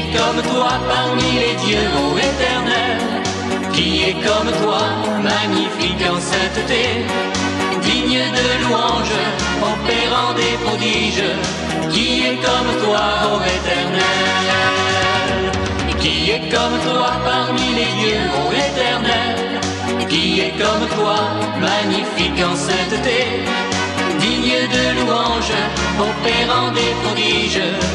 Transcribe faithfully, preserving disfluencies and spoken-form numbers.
est comme toi parmi les dieux, ô Éternel? Qui est comme toi, magnifique en sainteté, digne de louange, opérant des prodiges? Qui est comme toi, ô Éternel? Qui est comme toi parmi les dieux, ô Éternel? Qui est comme toi, magnifique en sainteté, digne de louange, opérant des prodiges?